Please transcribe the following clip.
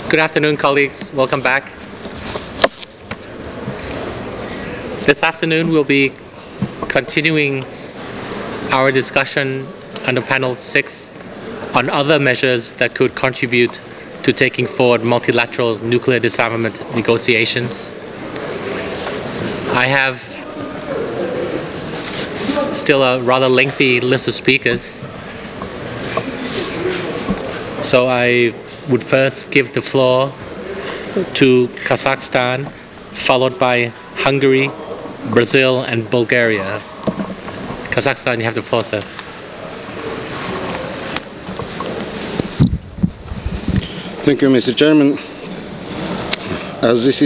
Good afternoon, colleagues. Welcome back. This afternoon, we'll be continuing our discussion under Panel 6 on other measures that could contribute to taking forward multilateral nuclear disarmament negotiations. I have still a rather lengthy list of speakers, so I would first give the floor to Kazakhstan, followed by Hungary, Brazil, and Bulgaria. Kazakhstan, you have the floor, sir. Thank you, Mr. Chairman. As this